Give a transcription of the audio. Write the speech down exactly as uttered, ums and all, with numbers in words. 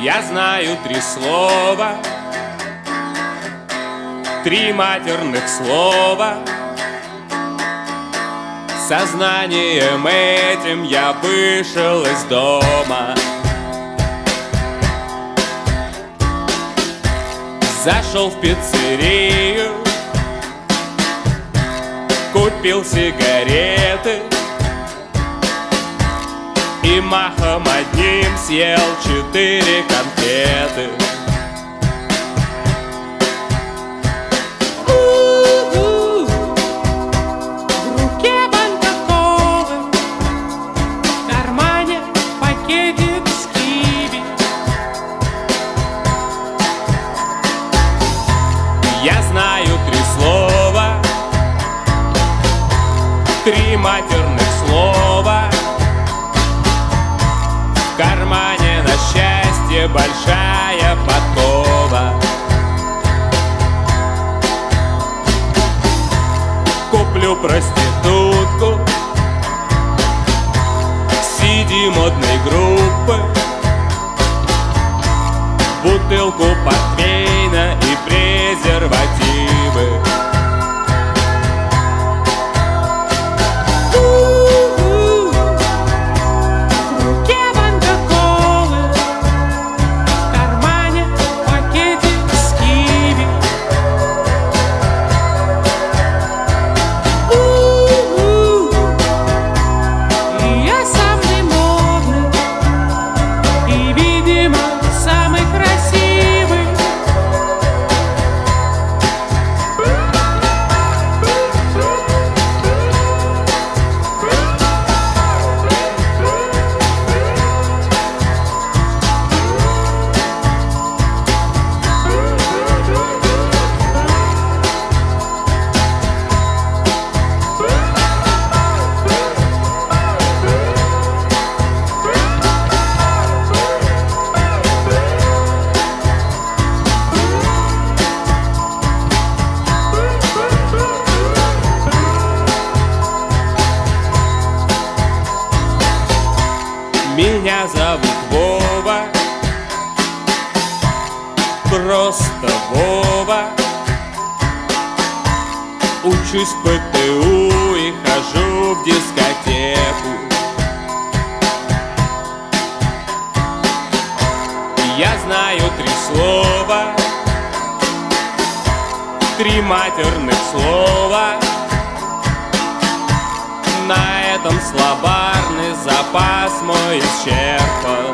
Я знаю три слова, три матерных слова. Сознанием этим я вышел из дома. Зашел в пиццерию, купил сигареты и махом одним съел четыре конфеты. В руке банка колы, в кармане пакетик с киви. Я знаю три слова, три матерных слова. В кармане на счастье большая подкова. Куплю проститутку си ди модной группы, бутылку портвейна и презервативы. Меня зовут Вова, просто Вова. Учусь в пэ тэ у и хожу в дискотеку. Я знаю три слова, три матерных слова. На этом словарный запас мой исчерпан.